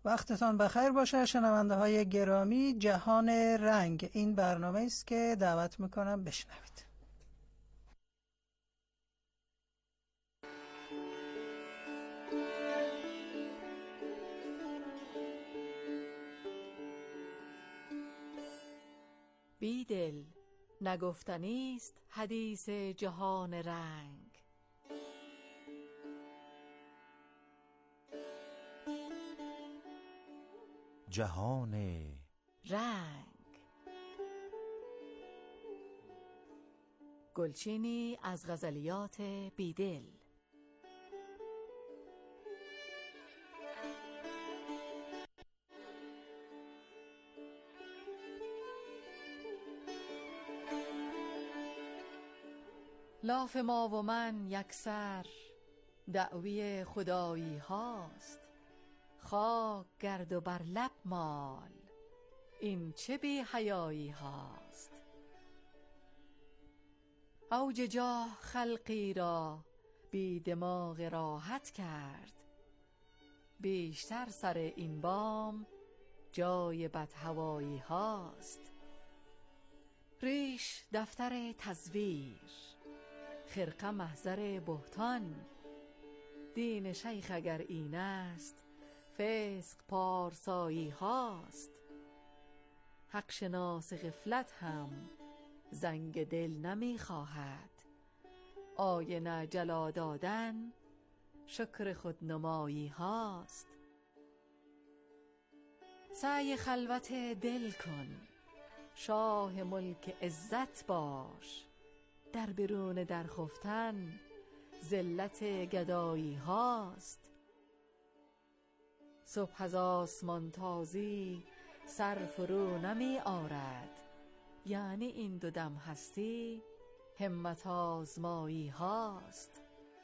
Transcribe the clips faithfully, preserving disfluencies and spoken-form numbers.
وقتتان بخیر باشه شنونده های گرامی. جهان رنگ این برنامه است که دعوت میکنم بشنوید. بیدل نگفتنی است حدیث جهان رنگ. جهان رنگ. گلچینی از غزلیات بیدل. لاف ما و من یکسر دعوی خدایی هاست. خاک گرد و بر لب مال این چه بی حیایی هاست. اوج جاه خلقی را بی دماغ راحت کرد. بیشتر سر این بام جای بدهوایی هاست. ریش دفتر تزویر، خرقه محضر بهتان. دین شیخ اگر این است فسق پارسایی هاست. حق شناس غفلت هم زنگ دل نمی خواهد. آینه جلا دادن شکر خودنمایی هاست. سعی خلوت دل کن، شاه ملک عزت باش. در برون در خفتن ذلت گدایی هاست. صبح از آسمان تازی سر فرو نمی آرد. یعنی این دو دم هستی همت آزمایی هاست.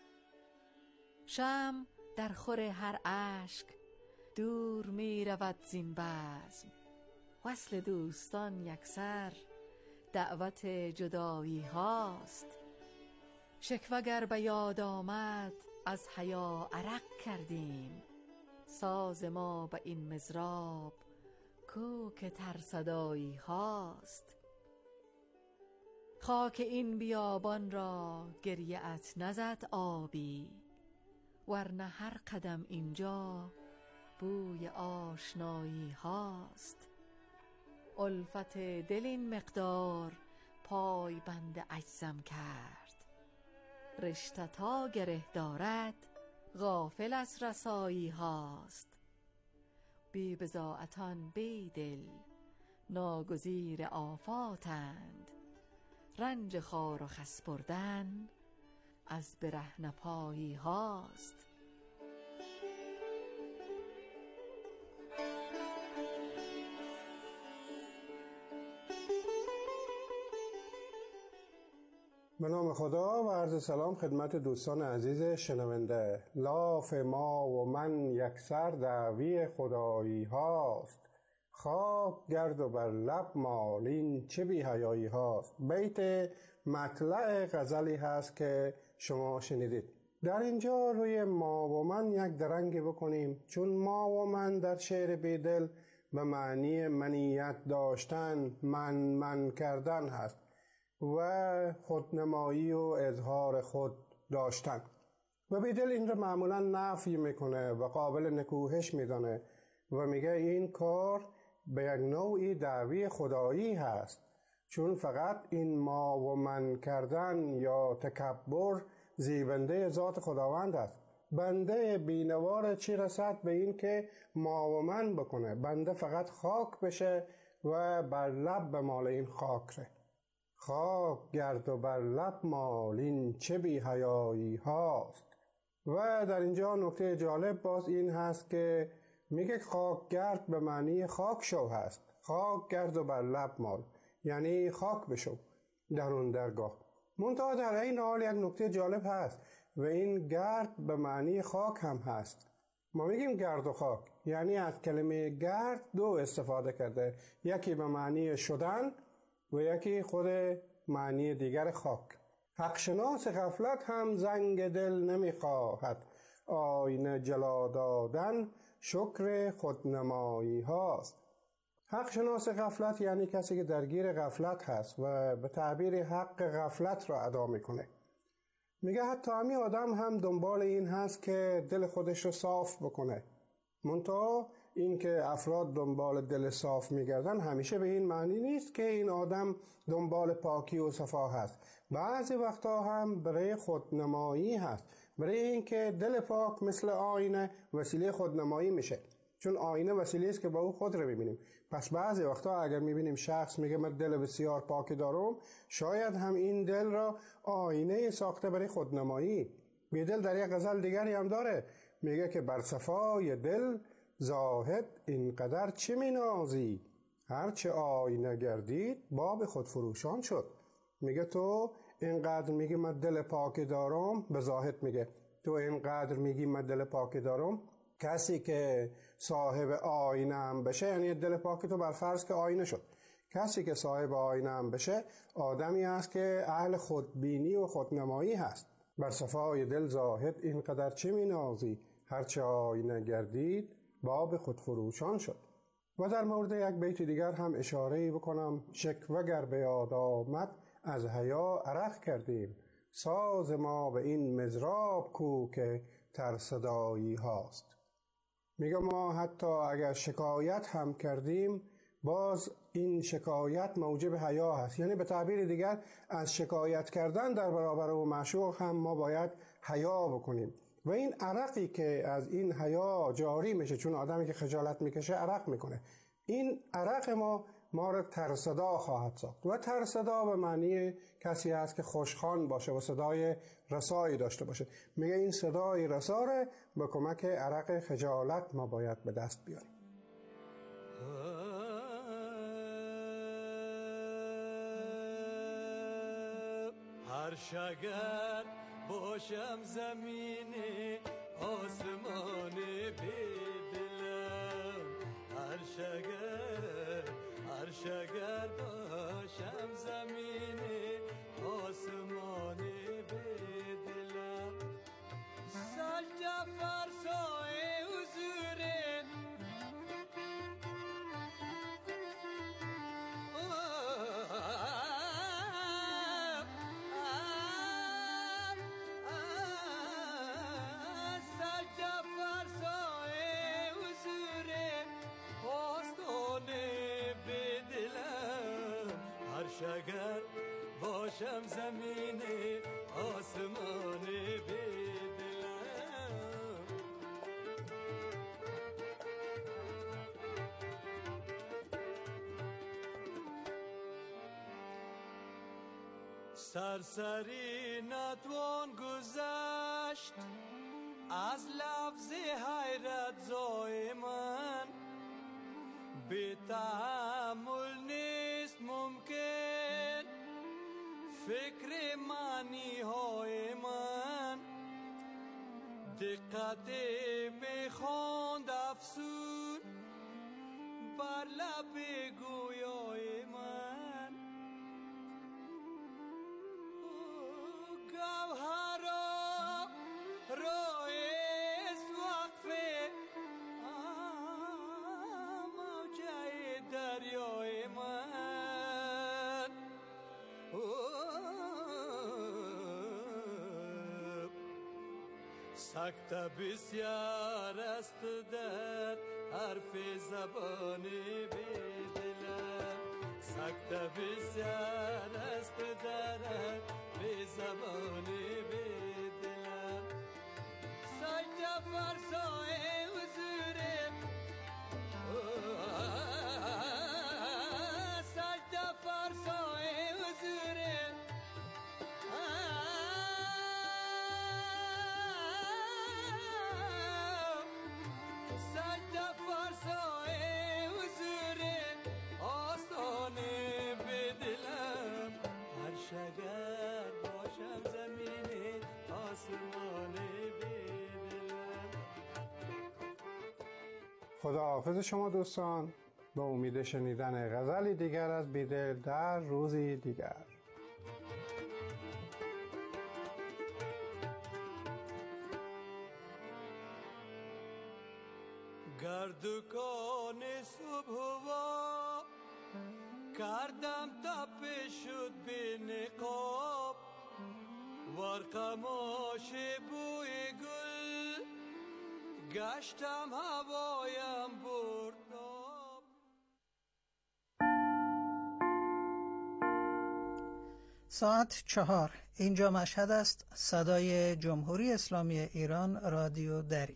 شمع در خور هر اشک دور می رود زین بزم. وصل دوستان یکسر دعوت جدایی هاست. شکوه گر به یاد آمد از حیا عرق کردیم. ساز ما به این مضراب کوک ترصدایی هاست. خاک این بیابان را گریه ات نزد آبی. ورنه هر قدم اینجا بوی آشنایی هاست. الفت دل این مقدار پای بند عجزم کرد. رشته تا گره دارد غافل از رسایی هاست. بی بضاعتان بیدل ناگزیر آفاتند. رنج خار و خس بردن از برهنه پایی هاست. به نام خدا و عرض سلام خدمت دوستان عزیز شنونده. لاف ما و من یکسر دعوی خدایی هاست. خاک گرد و بر لب مال این چه بی حیایی هاست. بیت مطلع غزلی هست که شما شنیدید. در اینجا روی ما و من یک درنگی بکنیم، چون ما و من در شعر بیدل به معنی منیت داشتن، من من کردن هست و خودنمایی و اظهار خود داشتن. و بیدل این رو معمولا نفی میکنه و قابل نکوهش میدانه و میگه این کار به یک نوعی دعوی خدایی هست، چون فقط این ما و من کردن یا تکبر زیبنده ذات خداوند است. بنده بینوار چی رسد به این که ما و من بکنه؟ بنده فقط خاک بشه و بر لب به مال این خاک ره. خاک گرد و بر لب مال این چه بی حیایی هاست. و در اینجا نکته جالب باز این هست که میگه خاک گرد به معنی خاک شو هست. خاک گرد و بر لب مال یعنی خاک بشو در اون درگاه. منتها در این حال یک نکته جالب هست و این گرد به معنی خاک هم هست. ما میگیم گرد و خاک، یعنی از کلمه گرد دو استفاده کرده، یکی به معنی شدن و یکی خود معنی دیگر خاک. حق شناس غفلت هم زنگ دل نمیخواهد. آینه جلا دادن شکر خودنمایی هاست. حق شناس غفلت یعنی کسی که درگیر غفلت هست و به تعبیر حق غفلت را ادا میکنه. میگه حتی همین آدم هم دنبال این هست که دل خودش رو صاف بکنه. منتها این که افراد دنبال دل صاف میگردن همیشه به این معنی نیست که این آدم دنبال پاکی و صفا هست. بعضی وقتا هم برای خودنمایی هست، برای این که دل پاک مثل آینه وسیله خودنمایی میشه، چون آینه وسیله است که با او خود رو ببینیم. پس بعضی وقتا اگر میبینیم شخص میگه من دل بسیار پاکی دارم، شاید هم این دل را آینه ساخته برای خودنمایی. بیدل در یک غزل دیگری هم داره، میگه که بر صفای دل زاهد اینقدر چه مینازی، هرچه آینه گردید باب خود فروشان شد. میگه تو اینقدر میگی من دل پاکی دارم، به زاهد میگه تو اینقدر میگی من دل پاکی دارم. کسی که صاحب آینه هم بشه، یعنی دل پاکی تو بر فرض که آینه شد، کسی که صاحب آینه هم بشه آدمی است که اهل خودبینی و خودنمایی هست. بر صفای دل زاهد اینقدر چه مینازی، هرچه آینه گردید باب خود فروشان شد. و در مورد یک بیت دیگر هم اشاره بکنم، شکوه گر به یاد آمد از حیا عرق کردیم، ساز ما به این مضراب کو که ترصدایی هاست. میگه ما حتی اگر شکایت هم کردیم باز این شکایت موجب حیا هست، یعنی به تعبیر دیگر از شکایت کردن در برابر او معشوق هم ما باید حیا بکنیم. و این عرقی که از این حیا جاری میشه، چون آدمی که خجالت میکشه عرق میکنه، این عرق ما ما رو ترصدا خواهد ساخت. و ترصدا به معنی کسی هست که خوشخوان باشه و صدای رسایی داشته باشه. میگه این صدای رسا رو به کمک عرق خجالت ما باید به دست بیاریم. هر شگر باشم زمینی آسمانی بدلم، هر شگر هر شگر باشم زمینی آسمانی بدلم، سجده فرسای حضورین شگر باشم زمینی آسمانی بدلم. سرسری نتوان گذشت از لفظ حیرت زای من، بی تحمل نیست ممکن فکر معنی های من، دقتی میخواند افسون بر لب گویای من، گوهرا رایست وقفه موجه دریای من، سکته بسیار است در حرف زبانی بدلم، سکته بسیار است در حرف زبانی بدلم، سجده فرسای حضورم سجده فرسای حضورم، سجده فرسای حضورم آستانه بدلم، هر شگر باشم زمینی آسمانه بدلم. خداحافظ شما دوستان، به امید شنیدن غزلی دیگر از بیدل در روزی دیگر. گردکان صبح وا کردم تپه شد به نقاب ورقماش بوی گل گشتم هوایم برداب. ساعت چهار. اینجا مشهد است. صدای جمهوری اسلامی ایران، رادیو دری.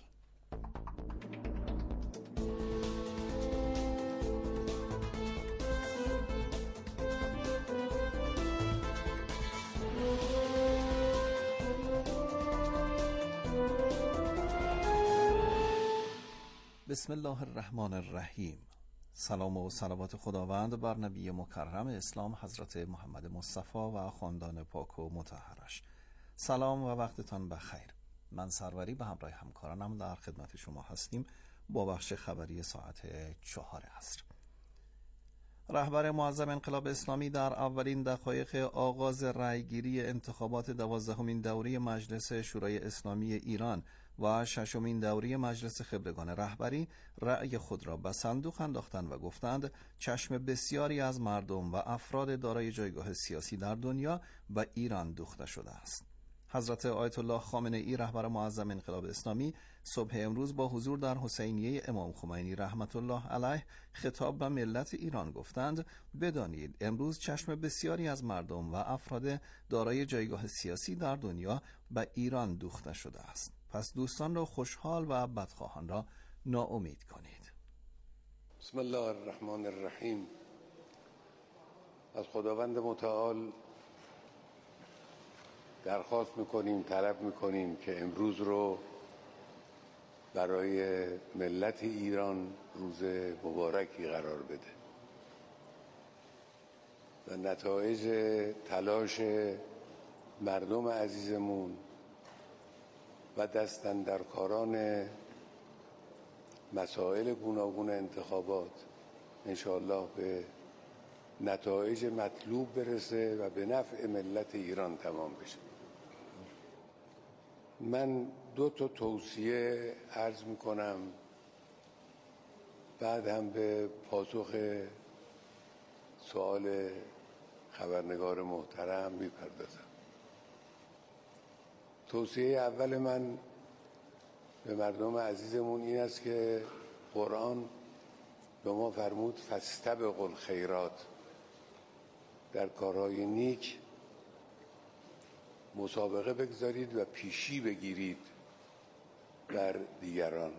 بسم الله الرحمن الرحیم. سلام و صلوات خداوند بر نبی مکرم اسلام حضرت محمد مصطفی و خاندان پاک و مطهرش. سلام و وقتتان بخیر. من سروری به همراه همکارانم در خدمت شما هستیم با بخش خبری ساعت چهار عصر. رهبر معظم انقلاب اسلامی در اولین دقایق آغاز رأیگیری انتخابات دوازدهمین دوره مجلس شورای اسلامی ایران و ششمین دوره مجلس خبرگان رهبری رأی خود را به صندوق انداختند و گفتند چشم بسیاری از مردم و افراد دارای جایگاه سیاسی در دنیا به ایران دوخته شده است. حضرت آیت الله خامنه ای رهبر معظم انقلاب اسلامی صبح امروز با حضور در حسینیه امام خمینی رحمت الله علیه خطاب به ملت ایران گفتند بدانید امروز چشم بسیاری از مردم و افراد دارای جایگاه سیاسی در دنیا به ایران دوخته شده است. پس دوستان را خوشحال و بدخواهان را ناامید کنید. بسم الله الرحمن الرحیم. از خداوند متعال درخواست میکنیم، طلب میکنیم که امروز رو برای ملت ایران روز مبارکی قرار بده و نتایج تلاش مردم عزیزمون و دستاندرکاران مسائل گوناگون انتخابات انشاءالله به نتایج مطلوب برسه و به نفع ملت ایران تمام بشه. من دو تا توصیه عرض میکنم، بعد هم به پاسخ سوال خبرنگار محترم میپردازم. توصیه اول من به مردم عزیزمون این است که قرآن به ما فرمود فاستبقوا الخیرات، در کارهای نیک مسابقه بگذارید و پیشی بگیرید بر دیگران.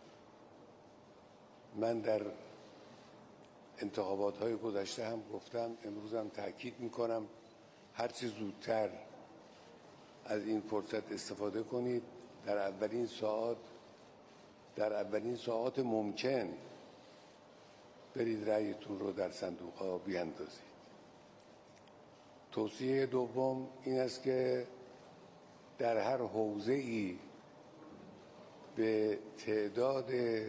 من در انتخابات های گذشته هم گفتم، امروز هم تأکید میکنم، هرچه زودتر از این فرصت استفاده کنید. در اولین ساعت در اولین ساعت ممکن برید رأیتون رو در صندوق ها بیاندازید. توصیه دوم این است که در هر حوزه‌ای به تعداد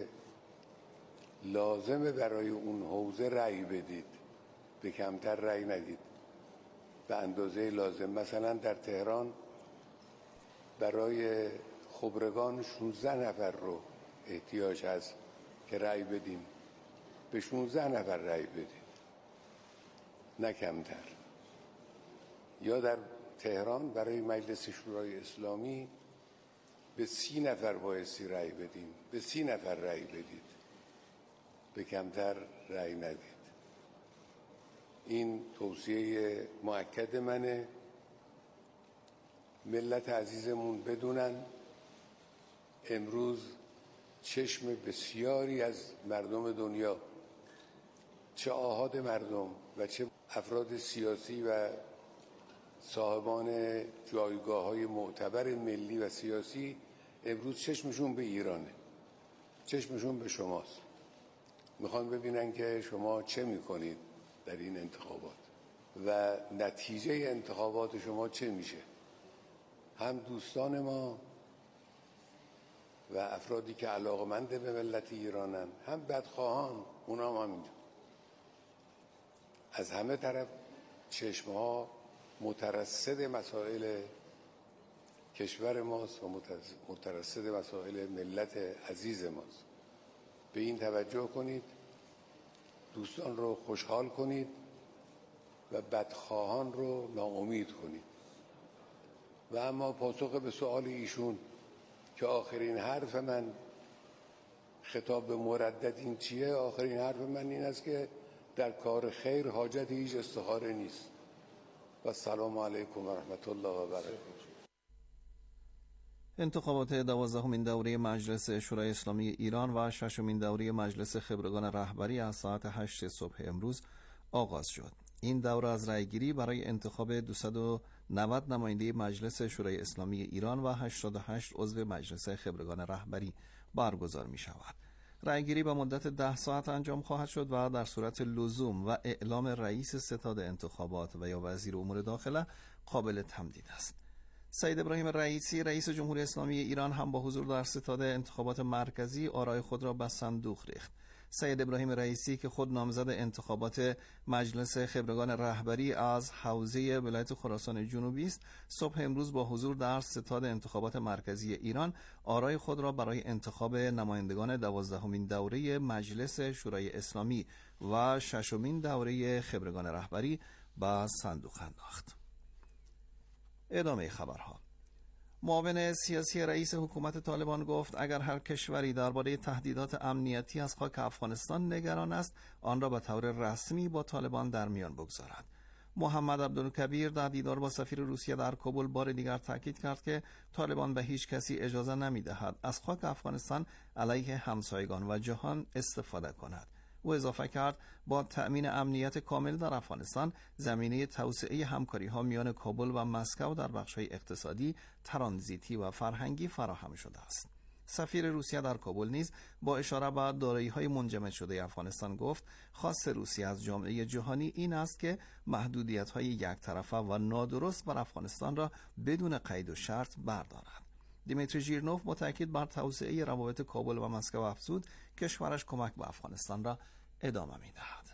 لازم برای اون حوزه رأی بدید، به کمتر رأی ندید، به اندازه لازم. مثلا در تهران برای خبرگان شانزده نفر رو احتیاج هست که رأی بدیم، به شانزده نفر رأی بدید، نه کمتر. یا در تهران برای مجلس شورای اسلامی به سی نفر بایستی رأی بدیم، به سی نفر رأی بدید، به کمتر رأی ندید. این توصیه مؤکد منه. ملت عزیزمون بدونن امروز چشم بسیاری از مردم دنیا، چه آحاد مردم و چه افراد سیاسی و صاحبان جایگاه های معتبر ملی و سیاسی، امروز چشمشون به ایرانه، چشمشون به شماست. میخوان ببینن که شما چه میکنید در این انتخابات و نتیجه انتخابات شما چه میشه. هم دوستان ما و افرادی که علاقمند به ملت ایرانن، هم بدخواهان، اونا هم همینجور. از همه طرف چشمها مترصد مسائل کشور ماست و مترصد مسائل ملت عزیز ماست. به این توجه کنید، دوستان رو خوشحال کنید و بدخواهان رو ناامید کنید. و اما پاسخ به سؤال ایشون که آخرین حرف من خطاب به مردد این چیه، آخرین حرف من این است که در کار خیر حاجت هیچ استخاره نیست. و السلام علیکم و رحمت الله و برکاته. انتخابات دوازدهمین دوره مجلس شورای اسلامی ایران و ششمین دوره مجلس خبرگان رهبری از ساعت هشت صبح امروز آغاز شد. این دوره از رأیگیری برای انتخاب دویست و نود نماینده مجلس شورای اسلامی ایران و هشتاد و هشت عضو مجلس خبرگان رهبری برگزار می شود. رأیگیری به مدت ده ساعت انجام خواهد شد و در صورت لزوم و اعلام رئیس ستاد انتخابات و یا وزیر امور داخله قابل تمدید است. سید ابراهیم رئیسی رئیس جمهوری اسلامی ایران هم با حضور در ستاد انتخابات مرکزی آرای خود را به صندوق ریخت. سید ابراهیم رئیسی که خود نامزد انتخابات مجلس خبرگان رهبری از حوزه ولایت خراسان جنوبی است، صبح امروز با حضور در ستاد انتخابات مرکزی ایران آرای خود را برای انتخاب نمایندگان دوازدهمین دوره مجلس شورای اسلامی و ششمین دوره خبرگان رهبری به صندوق انداخت. ادامه خبرها. معاون سیاسی رئیس حکومت طالبان گفت اگر هر کشوری درباره تهدیدات امنیتی از خاک افغانستان نگران است، آن را به طور رسمی با طالبان در میان بگذارد. محمد عبدالکبیر در دیدار با سفیر روسیه در کابل بار دیگر تاکید کرد که طالبان به هیچ کسی اجازه نمی‌دهد از خاک افغانستان علیه همسایگان و جهان استفاده کند. او اضافه کرد با تأمین امنیت کامل در افغانستان زمینه توسعه همکاری‌ها میان کابل و مسکو در بخش‌های اقتصادی، ترانزیتی و فرهنگی فراهم شده است. سفیر روسیه در کابل نیز با اشاره به دارایی‌های منجمد شده افغانستان گفت خواست روسیه از جامعه جهانی این است که محدودیت‌های یک طرفه و نادرست بر افغانستان را بدون قید و شرط بردارد. دیمیتری ژیرنوف با تاکید بر توسعه روابط کابل و مسکو افزود کشورش کمک به افغانستان را ادامه می‌دهد.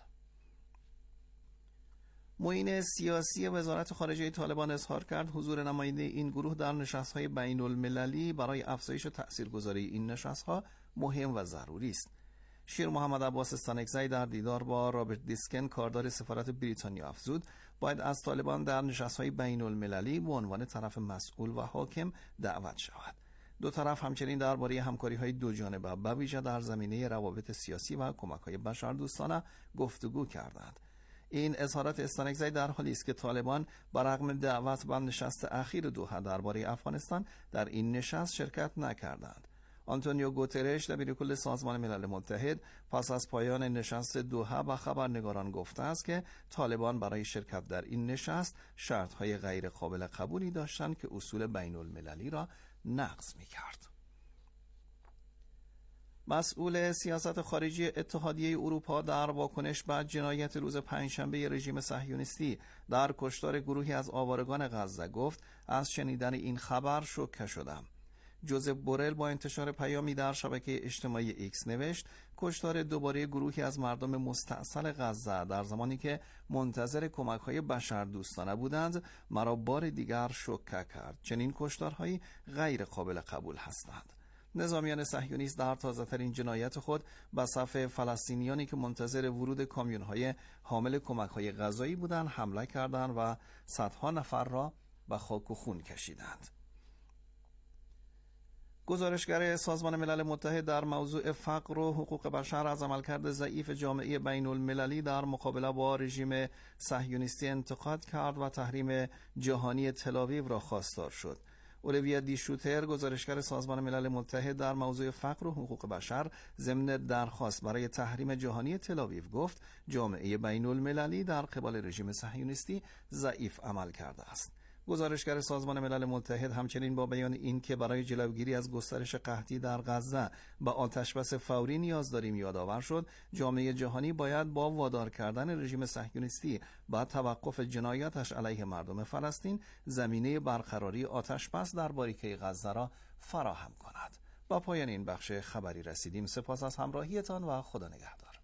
معین سیاسی وزارت خارجه طالبان اظهار کرد حضور نماینده این گروه در نشست‌های بین‌المللی برای افزایش تاثیرگذاری این نشست‌ها مهم و ضروری است. شیر محمد عباس استانکزی در دیدار با رابرت دیسکن کاردار سفارت بریتانیا افزود باید از طالبان در نشست‌های بین‌المللی به عنوان طرف مسئول و حاکم دعوت شود. دو طرف همچنین درباره همکاری‌های دو جانبه به ویژه در زمینه روابط سیاسی و کمک‌های بشردوستانه گفتگو کردند. این اظهارات استانکزی در حالی است که طالبان برغم دعوت به نشست اخیر دوحه درباره افغانستان در این نشست شرکت نکردند. آنتونیو گوترش دبیرکل سازمان ملل متحد پس از پایان نشست دوحه به خبرنگاران گفته است که طالبان برای شرکت در این نشست شرط‌های غیر قابل قبولی داشتند که اصول بین‌المللی را نقض می‌کرد. مسئول سیاست خارجی اتحادیه اروپا در واکنش به جنایت روز پنجشنبه رژیم صهیونیستی در کشتار گروهی از آوارگان غزه گفت از شنیدن این خبر شوکه شدم. جوزف بورل با انتشار پیامی در شبکه اجتماعی ایکس نوشت کشتار دوباره گروهی از مردم مستأصل غزه در زمانی که منتظر کمک‌های بشردوستانه بودند مرا بار دیگر شوکه کرد. چنین کشتارهایی غیر قابل قبول هستند. نظامیان صهیونیست در تازه‌ترین جنایت خود به صف فلسطینیانی که منتظر ورود کامیون‌های حامل کمک‌های غذایی بودند حمله کردند و صدها نفر را به خاک و خون کشیدند. گزارشگر سازمان ملل متحد در موضوع فقر و حقوق بشر از عملکرد ضعیف جامعه بین المللی در مقابله با رژیم صهیونیستی انتقاد کرد و تحریم جهانی تل‌آویو را خواستار شد. اولیویا دی شوتر گزارشگر سازمان ملل متحد در موضوع فقر و حقوق بشر ضمن درخواست برای تحریم جهانی تل‌آویو گفت جامعه بین المللی در قبال رژیم صهیونیستی ضعیف عمل کرده است. گزارشگر سازمان ملل متحد همچنین با بیان این که برای جلوگیری از گسترش قحطی در غزه به آتشبس فوری نیاز داریم یادآور شد جامعه جهانی باید با وادار کردن رژیم صهیونیستی با توقف جنایاتش علیه مردم فلسطین زمینه برقراری آتشبس در باریکه غزه را فراهم کند. با پایان این بخش خبری رسیدیم. سپاس از همراهیتان و خدا نگهدار.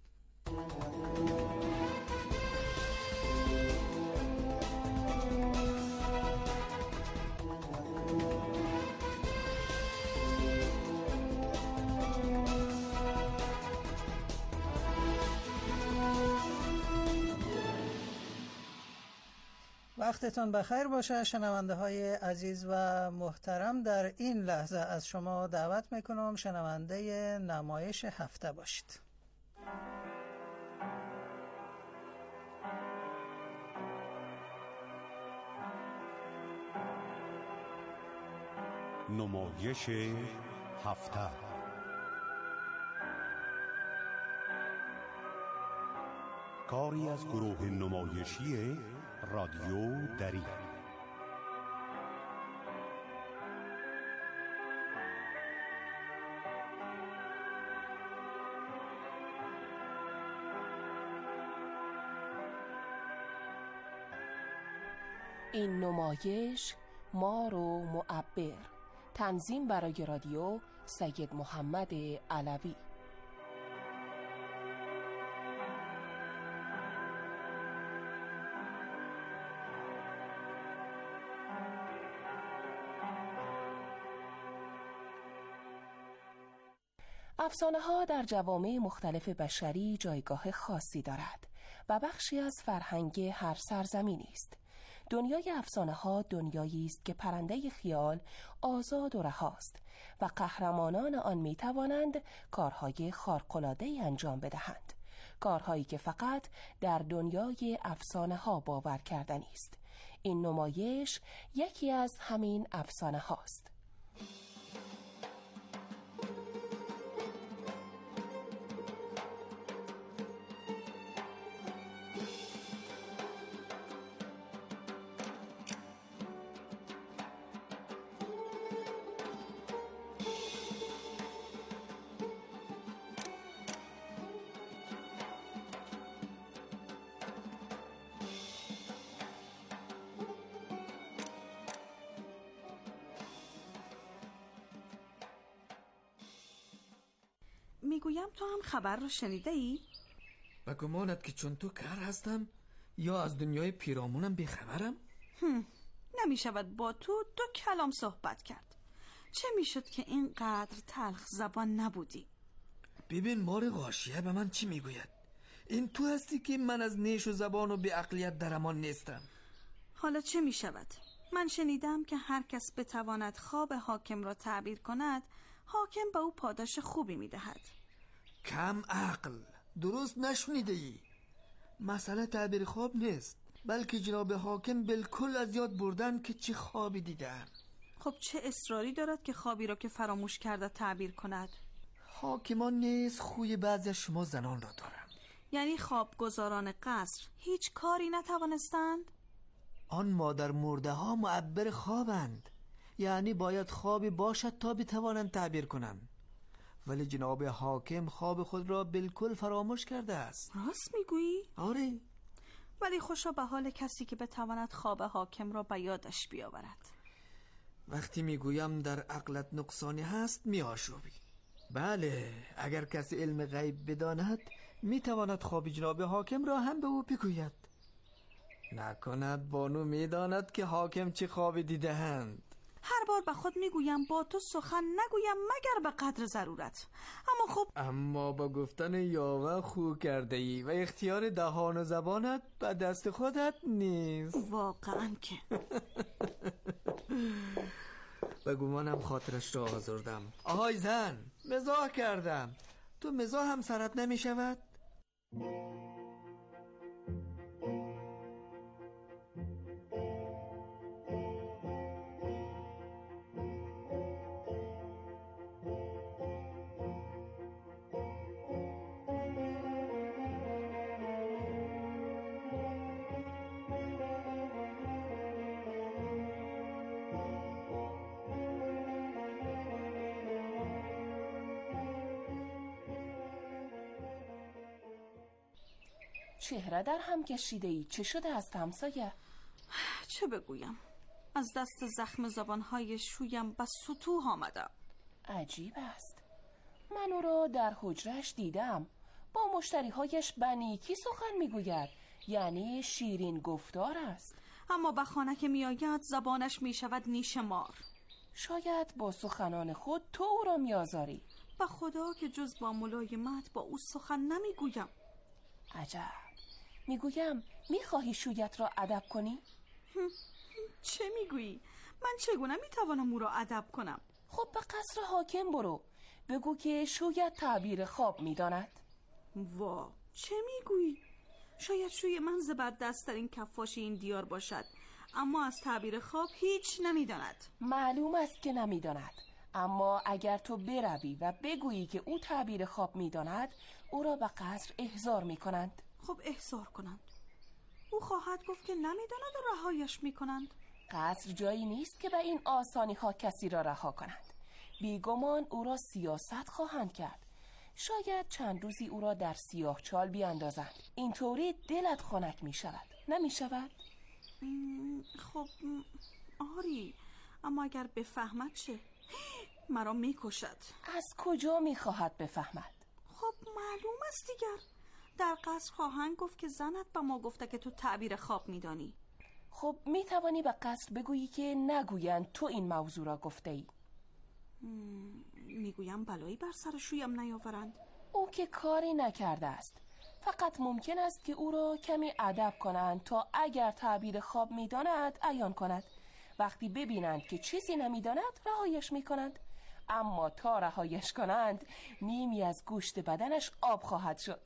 وقتتون بخیر باشه شنونده های عزیز و محترم. در این لحظه از شما دعوت میکنم شنونده نمایش هفته باشید. نمایش هفته. کاری از گروه نمایشی رادیو دری. این نمایش مار و معبر. تنظیم برای رادیو سید محمد علوی. افسانه ها در جوامع مختلف بشری جایگاه خاصی دارد و بخشی از فرهنگ هر سرزمینی است. دنیای افسانه ها دنیایی است که پرنده خیال آزاد و رهاست و قهرمانان آن می توانند کارهای خارق‌العاده‌ای انجام بدهند، کارهایی که فقط در دنیای افسانه ها باور کردنی است. این نمایش یکی از همین افسانه هاست. میگویم تو هم خبر رو شنیده ای؟ به گمانت که چون تو کر هستم یا از دنیای پیرامونم بیخبرم؟ هم. نمیشود با تو دو کلام صحبت کرد. چه میشد که اینقدر تلخ زبان نبودی؟ ببین مار غاشیه به من چی میگوید. این تو هستی که من از نیش و زبان و بی عقلیت در امان نیستم. حالا چه میشود؟ من شنیدم که هر کس بتواند خواب حاکم را تعبیر کند، حاکم به او پاداش خوبی میدهد. کم عقل، درست نشنیده ای. مسئله تعبیر خواب نیست، بلکه جناب حاکم بالکل از یاد بردن که چه خوابی دیدن. خب چه اصراری دارد که خوابی را که فراموش کرده تعبیر کند؟ حاکمان نیز خوی بعضی شما زنان را دارند. یعنی خوابگزاران قصر هیچ کاری نتوانستند؟ آن مادر مرده ها معبر خوابند، یعنی باید خوابی باشد تا بتوانند تعبیر کنند. ولی جناب حاکم خواب خود را بالکل فراموش کرده است. راست میگویی؟ آره. ولی خوشا به حال کسی که بتواند خواب حاکم را به یادش بیاورد. وقتی میگویم در عقلت نقصانی هست میآشوبی. بله، اگر کسی علم غیب بداند میتواند خواب جناب حاکم را هم به او بگوید. نکند بانو میداند که حاکم چه خوابی دیده‌اند. هر بار به خود میگویم با تو سخن نگویم مگر به قدر ضرورت. اما خب اما با گفتن یاوه خو کرده ای و اختیار دهان و زبانت به دست خودت نیست. واقعا که به گمانم خاطرش را آزردم. آهای زن، مزاح کردم. تو مزاح هم سرت نمی شود؟ چهره در هم کشیده ای. چه شده از همسایه؟ چه بگویم؟ از دست زخم زبانهای شویم به سطوح آمدم. عجیب است. من او را در حجرش دیدم. با مشتریهایش بنیکی سخن میگوید، یعنی شیرین گفتار است. اما به خانه که میآید زبانش میشود نیش مار. شاید با سخنان خود تو او را میآزاری. به خدا که جز با ملایمت با او سخن نمیگویم. عجب. میگویم میخواهی شویت را ادب کنی؟ چه میگویی؟ من چگونه میتوانم او را ادب کنم؟ خب به قصر حاکم برو، بگو که شاید تعبیر خواب میداند. وا، چه میگویی؟ شاید شوی من زبردست‌ترین کفاش این دیار باشد، اما از تعبیر خواب هیچ نمیداند. معلوم است که نمیداند، اما اگر تو بروی و بگویی که او تعبیر خواب میداند، او را به قصر احضار میکنند. خب احضار کنند. او خواهد گفت که نمیداند و رهایش میکنند. قصر جایی نیست که به این آسانی ها کسی را رها کنند. بیگمان او را سیاست خواهند کرد. شاید چند روزی او را در سیاه چال بیاندازند. اینطوری دلت خنک می شود، نمی شود؟ خب آری، اما اگر بفهمد چه؟ مرا می کشد. از کجا می خواهد بفهمد؟ خب معلوم است دیگر. در قصر خواهند گفت که زنت به ما گفته که تو تعبیر خواب می دانی. خب می توانی به قصر بگویی که نگویند تو این موضوع را گفته ای. میگویم بلایی بر سر شویم نیاورند. او که کاری نکرده است، فقط ممکن است که او را کمی ادب کنند تا اگر تعبیر خواب میداند عیان کند. وقتی ببینند که چیزی نمیداند رهایش میکنند، اما تا رهایش کنند نیمی از گوشت بدنش آب خواهد شد.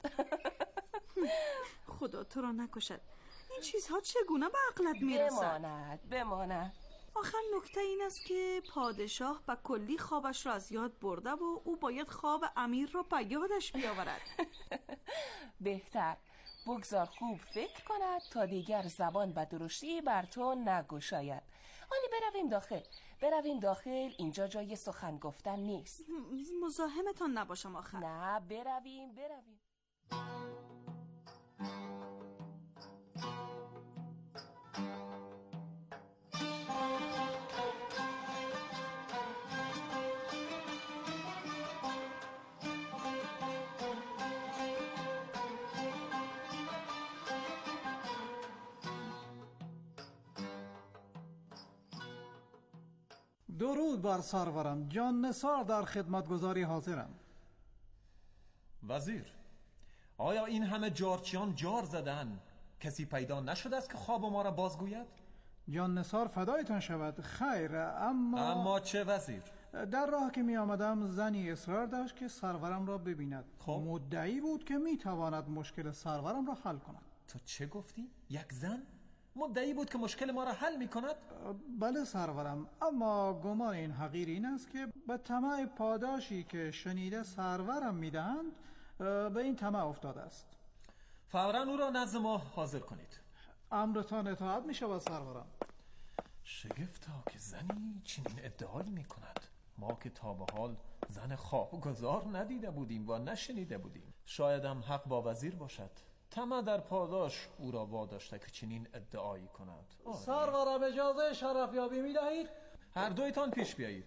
خدا تو را نکشد. این چیزها چگونه به عقلت میرسد؟ بماند بماند آخر نکته این است که پادشاه به کلی خوابش را از یاد برده و او باید خواب امیر را به یادش بیاورد. بهتر بگذار خوب فکر کند تا دیگر زبان به درشتی بر تو نگشاید. حالی برویم داخل، برویم داخل، اینجا جای سخن گفتن نیست. مزاحمتان نباشم آخر. نه برویم برویم. درود بر سرورم. جان نثار در خدمتگزاری حاضرم. وزیر، آیا این همه جارچیان جار زدن کسی پیدا نشده است که خواب ما را بازگوید؟ جان نثار فدایتان شود. خیر، اما اما چه وزیر؟ در راه که می آمدم زنی اصرار داشت که سرورم را ببیند. خب؟ مدعی بود که می تواند مشکل سرورم را حل کند. تو چه گفتی؟ یک زن؟ مدعی بود که مشکل ما را حل می کند؟ بله سرورم، اما گمان این حقیر این است که به طمع پاداشی که شنیده سرورم می دهند به این طمع افتاده است. فوراً او را نزد ما حاضر کنید. امرتان اطاعت می شود سرورم. شگفتا که زنی چنین ادعایی می کند. ما که تا به حال زن خوابگزار ندیده بودیم و نشنیده بودیم. شاید هم حق با وزیر باشد. طمع در پاداش او را واداشته که چنین ادعایی کند. سرورم اجازه شرفیابی می دهید؟ هر دویتان پیش بیایید.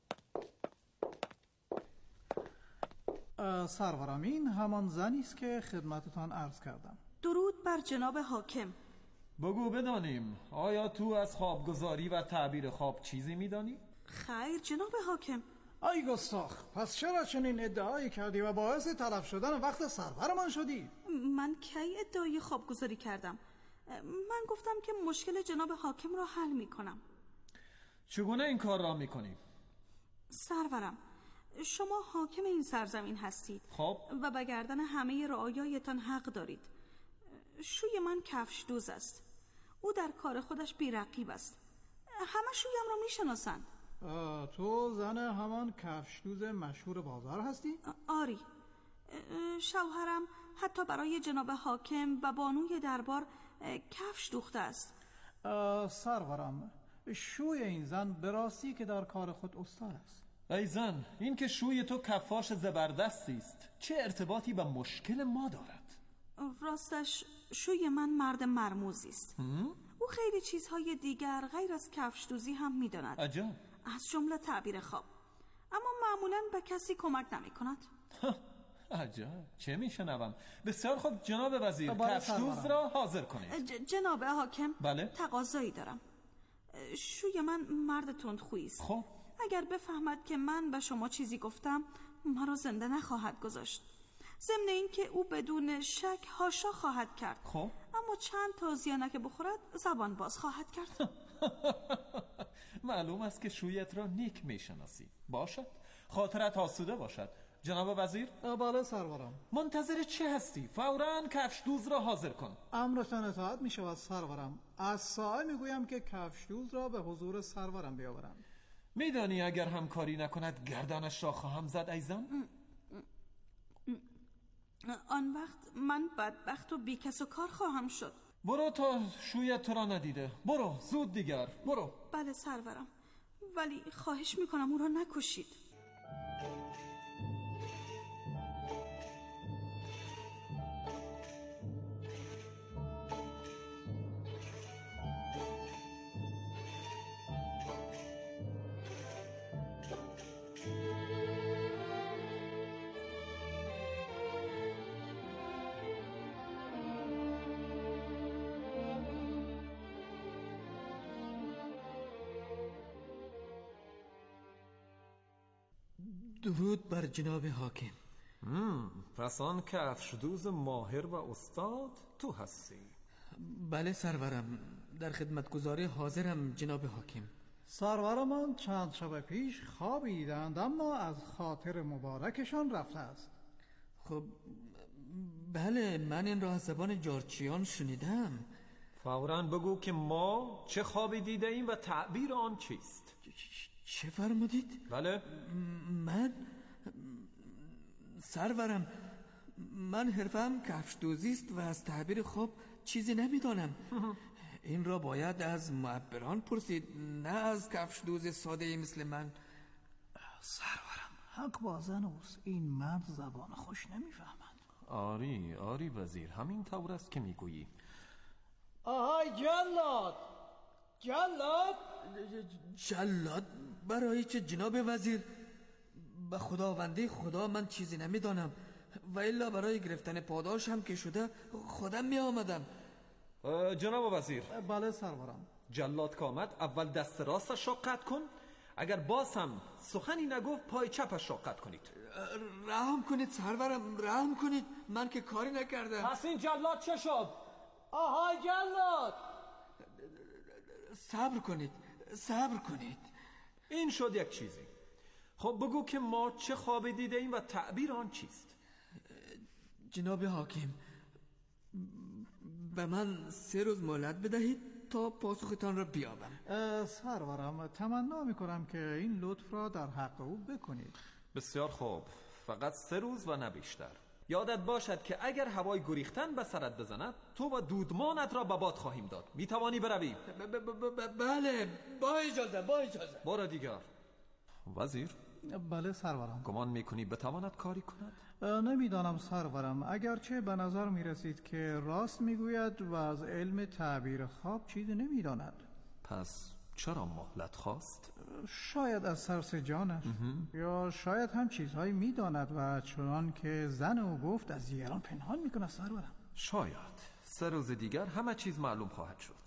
سرورم این همان زنی است که خدمتتان عرض کردم. درود بر جناب حاکم. بگو بدانیم، آیا تو از خوابگزاری و تعبیر خواب چیزی میدانی؟ خیر جناب حاکم. ای گستاخ، پس چرا چنین ادعایی کردی و باعث تلف شدن وقت سرورمان شدی؟ من کی ادعای خوابگزاری کردم؟ من گفتم که مشکل جناب حاکم را حل میکنم. چگونه این کار را میکنی؟ سرورم، شما حاکم این سرزمین هستید. خب و به گردن همه رعایایتان حق دارید. شوی من کفش دوز است. او در کار خودش بی‌رقیب است. همه شویم را میشناسند. تو زن همان کفش دوز مشهور بازار هستی؟ آری. شوهرم حتی برای جناب حاکم و بانوی دربار کفش دوخته است. سرورم، شوی این زن به راستی که در کار خود استاد است. ای زن، این که شوی تو کفاش زبردستی است، چه ارتباطی به مشکل ما دارد؟ راستش شوی من مرد مرموزی است. او خیلی چیزهای دیگر غیر از کفش دوزی هم میداند. عجب. از جمله تعبیر خواب. اما معمولاً به کسی کمک نمی کند. عجب، چه میشنوم. بسیار خوب جناب وزیر، کفش دوز را حاضر کنید. ج- جناب حاکم، بله؟ تقاضایی دارم. شوی من مرد تندخویی است. خب اگر بفهمد که من به شما چیزی گفتم مرا زنده نخواهد گذاشت. ضمن این که او بدون شک هاشا خواهد کرد. خب اما چند تا زیانک بخورد زبان باز خواهد کرد. معلوم است که شویت را نیک میشناسی. باشد، خاطرت آسوده باشد. جناب وزیر؟ بله سرورم. منتظر چه هستی؟ فوراً کفش دوز را حاضر کن. امرتان اطاعت می شود سرورم. از سایه می گویم که کفش دوز را به حضور سرورم بیاورند. میدانی اگر همکاری نکند گردنش را خواهم زد ایزان؟ آن وقت من بدبخت و بیکس و کار خواهم شد. برو تا شویت تو را ندیده. برو زود دیگر برو. بله سرورم، ولی خواهش میکنم او را نکشید. درود بر جناب حاکم. پس آن کفش دوز ماهر و استاد تو هستی؟ بله سرورم، در خدمتگزاری حاضرم جناب حاکم. سرورمان چند شب پیش خوابی دیدند اما از خاطر مبارکشان رفته است. خب بله، من این را از زبان جارچیان شنیدم. فوراً بگو که ما چه خوابی دیده ایم و تعبیر آن چیست. چه فرمودید؟ بله من سرورم، من حرفم کفش دوزی است و از تعبیر خواب چیزی نمیدانم. این را باید از معبران پرسید، نه از کفش دوز ساده مثل من. سرورم حق با زن اوست، این مرد زبان خوش نمیفهمند. آری آری وزیر، همین طور است که میگویی. آهای جلاد، جلاد جلاد برای چه جناب وزیر؟ به خداوندی خدا من چیزی نمیدانم و الا برای گرفتن پاداش هم که شده خودم می آمدم. جناب وزیر. بله سرورم. جلاد که آمد اول دست راستش را قطع کن، اگر باز هم سخنی نگفت پای چپش را قطع کنید. رحم کنید سرورم، رحم کنید، من که کاری نکردم. پس این جلاد چه شد؟ آهای جلاد، صبر کنید صبر کنید. این شد یک چیزی. خب بگو که ما چه خواب دیده ایم و تعبیر آن چیست؟ جناب حاکم، به من سه روز مهلت بدهید تا پاسختان را بیابم. سرورم تمنا میکنم که این لطف را در حق او بکنید. بسیار خوب، فقط سه روز و نه بیشتر. یادت باشد که اگر هوای گریختن به سرت بزند تو و دودمانت را به باد خواهیم داد. میتوانی بروی؟ بله با اجازه با اجازه. برو دیگر. وزیر؟ بله سرورم. گمان میکنی بتواند کاری کند؟ نمیدانم سرورم، اگرچه به نظر میرسید که راست میگوید و از علم تعبیر خواب چیزی نمیداند. پس چرا مهلت خواست؟ شاید از ترس جانش، یا شاید هم چیزهایی میداند و چنان که زن او گفت از دیگران پنهان میکنه سرورم. شاید سه روز دیگر همه چیز معلوم خواهد شد.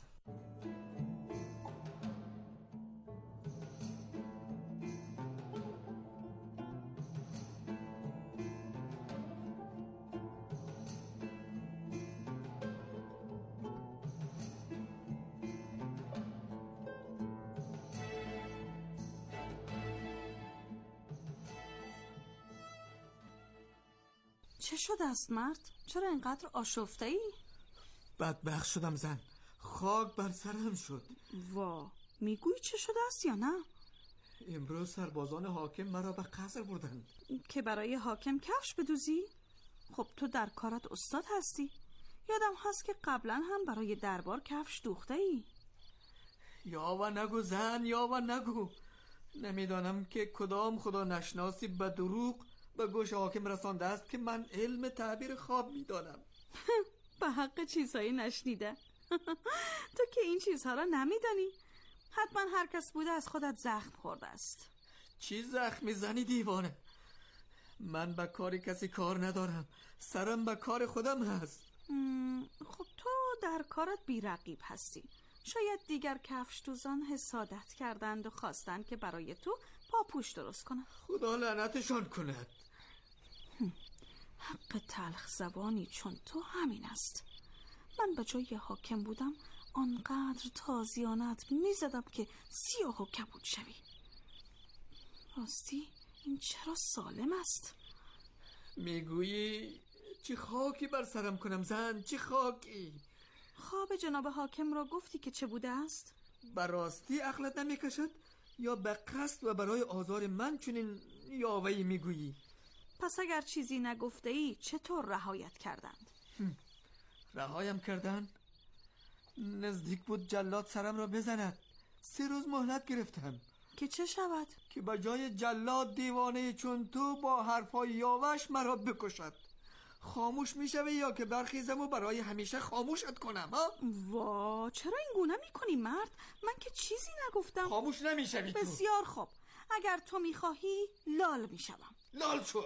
چه شده است مرد؟ چرا اینقدر آشفته ای؟ بدبخت شدم زن، خاک بر سرم شد. وا، میگویی چه شده است یا نه؟ امروز سربازان حاکم مرا به قصر بردند. که برای حاکم کفش بدوزی؟ خب تو در کارت استاد هستی. یادم هست که قبلا هم برای دربار کفش دوخته ای. یا و نگو زن، یا و نگو. نمیدانم که کدام خدا نشناسی به دروغ به گوش حاکم رسانده است که من علم تعبیر خواب میدانم. به حق چیزهایی نشنیده. تو که این چیزها را نمیدانی. حتما هر کس بوده از خودت زخم خورده است. چی زخم میزنی دیوانه؟ من به کار کسی کار ندارم، سرم به کار خودم هست. خب تو در کارت بی رقیب هستی. شاید دیگر کفش دوزان حسادت کردند و خواستند که برای تو پاپوش درست کنند. خدا لعنتشان کند. حق تلخ زبانی چون تو همین است. من به جای حاکم بودم آنقدر تازیانت میزدم که سیاه و کبود شوی. راستی این چرا سالم است؟ میگویی چه خاکی بر سرم کنم زن، چه خاکی؟ خواب جناب حاکم را گفتی که چه بوده است؟ براستی عقلت نمیکشد یا به قصد و برای آزار من چنین یاوه‌ای میگویی؟ پس اگر چیزی نگفته ای چطور رهایت کردند؟ رهایم کردند؟ نزدیک بود جلاد سرم را بزند. سه روز مهلت گرفتم. که چه شود؟ که به جای جلاد دیوانه چون تو با حرفای یاوش مرا بکشد. خاموش میشوی یا که برخیزم و برای همیشه خاموشت کنم؟ ها؟ وا چرا این گونه میکنی مرد؟ من که چیزی نگفتم. خاموش نمیشوی تو؟ بسیار خوب، اگر تو میخواهی لال میشوم. لال شو.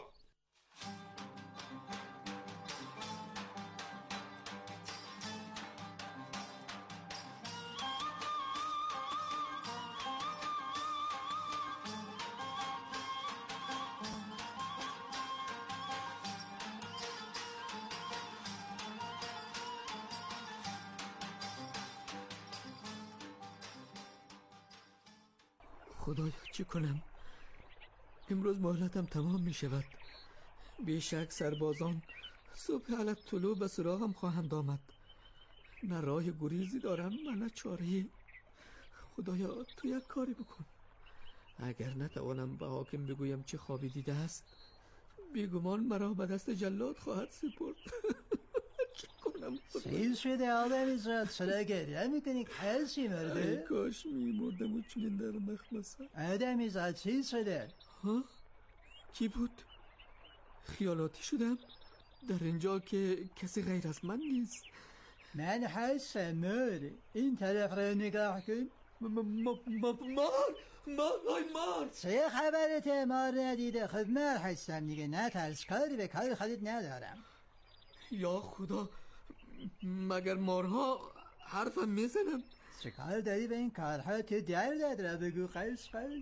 خدایا چی کنم؟ امروز مهلتم تمام می شود. بیشک سربازان صبح علت طلوع به سراغم خواهند آمد. نه راه گریزی دارم و نه چاره‌ای. خدایا تو یک کاری بکن. اگر نتوانم به حاکم بگویم چه خوابی دیده است، بیگمان مرا به دست جلاد خواهد سپرد. چه کنم؟ سیز شده آدمی زاد، چرا گریه میکنی؟ کسی مرده؟ ای کاش میمردم و چنین در مخمصه. آدمی زاد سیز شده. ها؟ کی بود؟ خیالاتی شدم؟ در اینجا که کسی غیر از من نیست. من هستم مار. این طرف را نگاه کن. مار مار مار مار چه خبرت؟ مار ندیده؟ خود مار هستم دیگه. نه ترس، کاری به کار خودت ندارم. یا خدا، مگر مارها حرفم میزنم؟ چه کار داری به این کارها؟ تو دردت را بگو. قیس قیس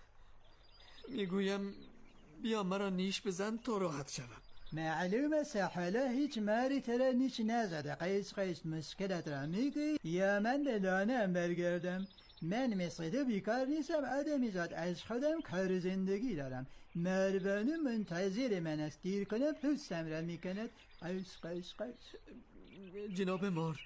میگویم بیا مرا نیش بزن تا راحت شوم. معلوم است حالا هیچ ماری ترا نیش نزده. قیس قیس مشکلت را میگی یا من به لانه‌ام برگردم؟ من مثل تو بیکار نیستم آدمی زاد. از خودم کار زندگی دارم. مروانو منتظر من است. دیر کنم پوستم را میکند. قیس قیس قیس جناب مار،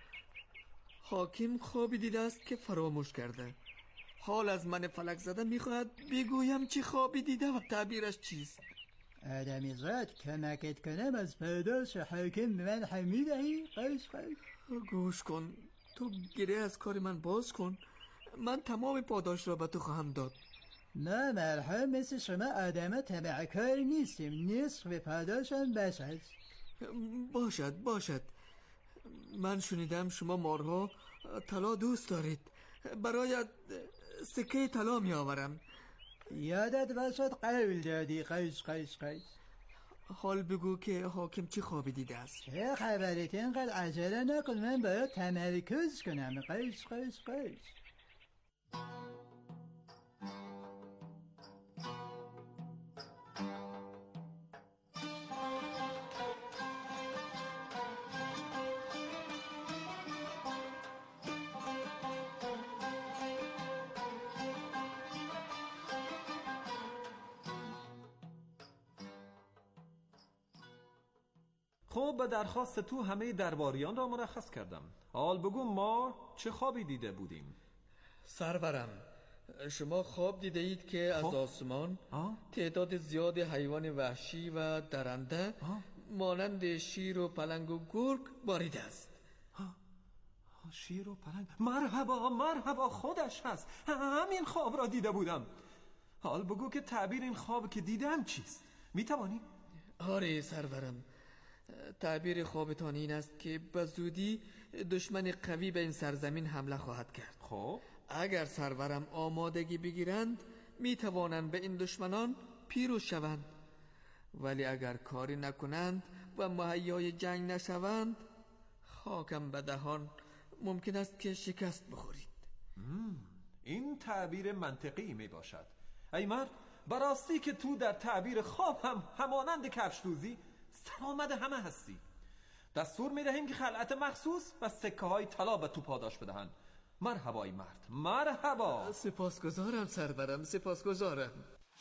حاکم خوابی دیده است که فراموش کرده. حال از من فلک زده میخواهد بگویم چه خوابی دیده و تعبیرش چیست. آدمی زاد کمکت کنم از پاداش حاکم به من حمیدهی؟ قیس قیس گوش کن، تو گره از کار من باز کن. من تمام پاداش را به تو خواهم داد. ما مرحوم مثل شما آدم طمعکار نیستیم. نصف به پاداشم بس است. باشد باشد. من شنیدم شما مارها طلا دوست دارید. برایت سکه طلا می آورم. یادت باشد قول دادی. قیس قیس قیس حال بگو که حاکم چه خوابی دیده است؟ چه خبرت؟ اینقدر عجله نکن، من باید تمرکز کنم. قیس قیس قیس خب به درخواست تو همه درباریان را مرخص کردم. حال بگو ما چه خوابی دیده بودیم؟ سرورم، شما خواب دیده اید که از آسمان تعداد زیاد حیوان وحشی و درنده مانند شیر و پلنگ و گرگ باریده است. شیر و پلنگ؟ مرحبا مرحبا، خودش هست. همین خواب را دیده بودم. حال بگو که تعبیر این خواب که دیدم چیست؟ میتوانی؟ آره سرورم، تعبیر خوابتان این است که به زودی دشمن قوی به این سرزمین حمله خواهد کرد. خب اگر سرورم آمادگی بگیرند می توانند به این دشمنان پیروز شوند، ولی اگر کاری نکنند و مهیای جنگ نشوند، خاکم به دهان، ممکن است که شکست بخورید. این تعبیر منطقی می باشد. ای مرد، براستی که تو در تعبیر خواب هم همانند کفش دوزی سرآمد همه هستی. دستور میدهیم که خلعت مخصوص و سکه های طلا به تو پاداش بدهند. مرحبای مرد، مرحبا. سپاسگزارم سرورم، سپاسگزارم.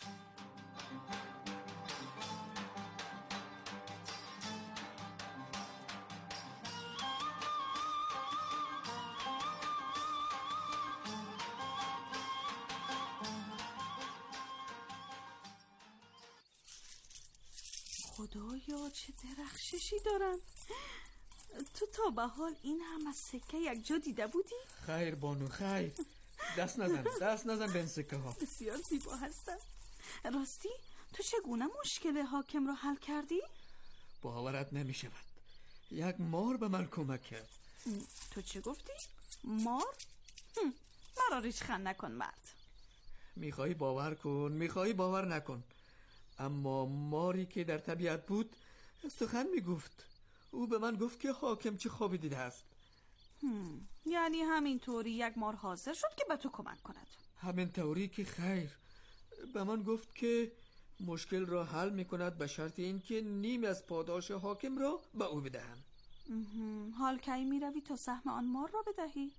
خدایا چه درخششی دارن. تو تا به حال این هم از سکه یک جا دیده بودی؟ خیر بانو خیر. دست نزن دست نزن به این سکه ها. بسیار زیبا هستن. راستی تو چگونه مشکل حاکم رو حل کردی؟ باورت نمی شود، یک مار به من کمک کرد. تو چه گفتی؟ مار؟ هم. مرا ریشخند نکن مرد. میخوایی باور کن، میخوایی باور نکن، اما ماری که در طبیعت بود سخن میگفت. او به من گفت که حاکم چه خوابی دیده است. هم. یعنی همین طوری یک مار حاضر شد که به تو کمک کند؟ همین طوری که خیر. به من گفت که مشکل را حل میکند به شرط این که نیم از پاداش حاکم را به او بدهم. حال کی میروی تا سهم آن مار را بدهی؟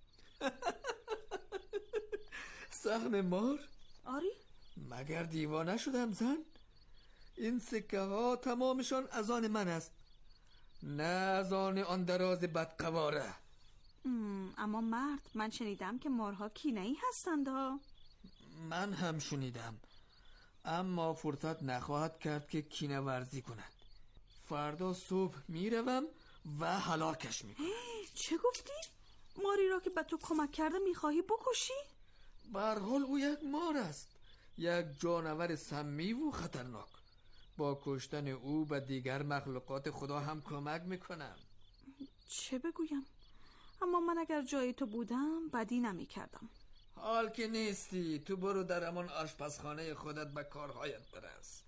سهم مار؟ آری؟ مگر دیوانه شدم زن؟ این سکه ها تمامشان از آن من است، نه از آن آن دراز بدقواره. اما مرد، من شنیدم که مارها کینه‌ای هستند ها. من هم شنیدم، اما فرصت نخواهد کرد که کینه ورزی کند. فردا صبح میروم و هلاکش میکنم. چه گفتی؟ ماری را که به تو کمک کرده میخواهی بکشی؟ به هر حال او یک مار است، یک جانور سمی و خطرناک. با کشتن او به دیگر مخلوقات خدا هم کمک میکنم. چه بگویم؟ اما من اگر جای تو بودم بدی نمی کردم. حال که نیستی، تو برو در همان آشپزخانه خودت به کارهایت برس.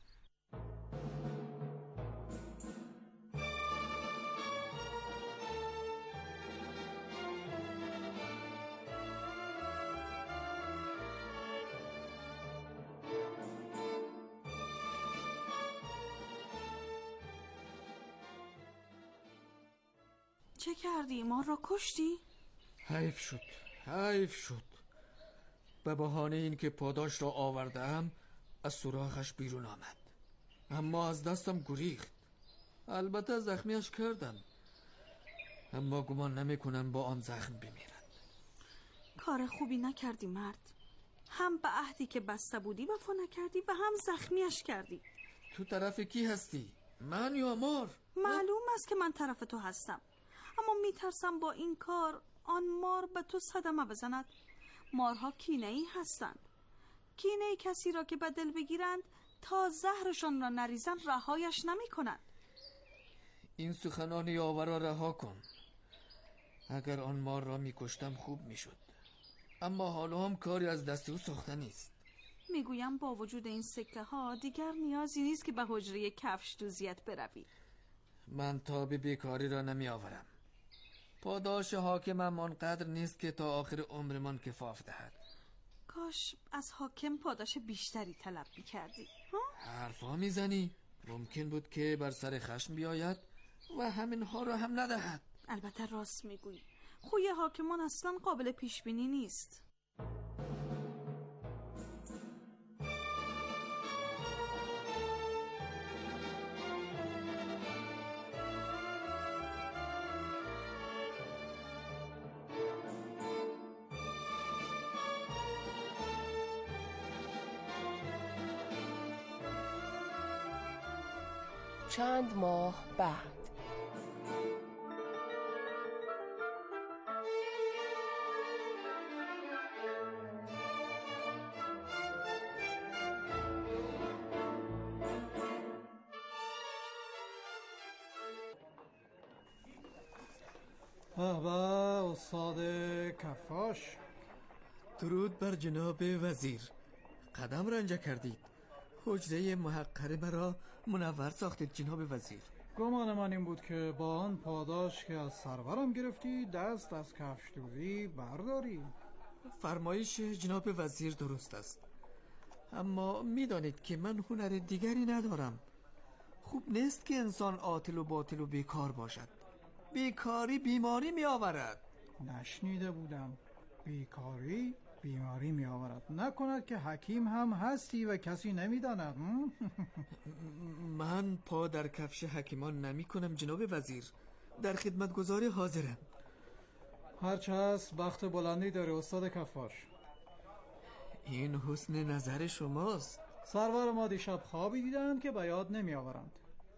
چه کردی؟ ما را کشتی؟ حیف شد، حیف شد. به بهانه این که پاداش را آوردم از سوراخش بیرون آمد، اما از دستم گریخت. البته زخمیش کردم، اما گمان نمی کنم با آن زخم بمیرد. کار خوبی نکردی مرد. هم به عهدی که بسته بودی وفا نکردی و هم زخمیش کردی. تو طرف کی هستی؟ من یا مار؟ معلوم است که من طرف تو هستم، اما میترسم با این کار آن مار به تو صدمه بزند. مارها کینه‌ای هستند. کینه کسی را که به دل بگیرند تا زهرشان را نریزند رهایش نمی کنند. این سخنان یاور را رها کن. اگر آن مار را می کشتم خوب می شد، اما حالا هم کاری از دست او ساخته نیست. میگویم با وجود این سکه ها دیگر نیازی نیست که به حجره کفش دوزیت بروی. من تاب بیکاری را نمی آورم. پاداش حاکمم آنقدر نیست که تا آخر عمرمان کفاف دهد. کاش از حاکم پاداش بیشتری طلب می‌کردی. حرفا میزنی؟ ممکن بود که بر سر خشم بیاید و همینها را هم ندهد. البته راست میگویی. خوی حاکمان اصلا قابل پیش بینی نیست. چند ماه بعد به استاد کفاش. درود بر جناب وزیر. قدم رنجه کردید. حجره محقره مرا منور ساختید جناب وزیر. گمان من این بود که با آن پاداش که از سرورم گرفتی دست از کفش دوزی برداری. فرمایش جناب وزیر درست است، اما میدانید که من هنر دیگری ندارم. خوب نیست که انسان عاطل و باطل و بیکار باشد. بیکاری بیماری می آورد. نشنیده بودم بیکاری بیماری می آورد. نکند که حکیم هم هستی و کسی نمی داند. من پا در کفش حکیمان نمی کنم جناب وزیر. در خدمتگزاری حاضرم. هرچه هست بخت بلندی داره استاد کفاش. این حسن نظر شماست. سرور ما دیشب خوابی دیدند که به یاد نمی آورند.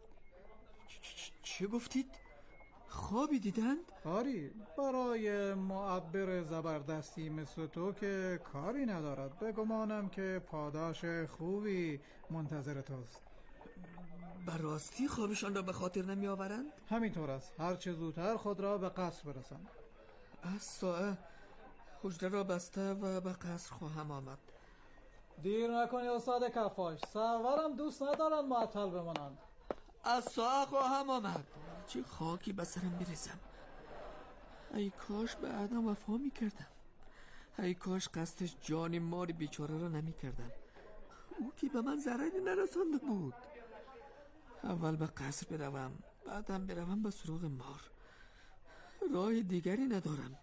چه گفتید؟ خوابی دیدند؟ آری، برای معبر زبردستی مثل تو که کاری ندارد بگمانم که پاداش خوبی منتظر توست. بر راستی خوابشان را به خاطر نمی آورند؟ همینطور است. هرچه زودتر خود را به قصر برسند. از ساعه حجره را بسته و به قصر خواهم آمد. دیر نکنی استاد کفاش. سرورم دوست ندارند معطل بمانند. از ساعه خواهم آمد. چه خاکی به سرم بریزم. ای کاش به آدم وفا می کردم. ای کاش قصدش جان مار بیچاره را نمی کردم. او که به من ضرری نرسانده بود. اول به قصر بروم، بعدم بروم به سراغ مار. راه دیگری ندارم.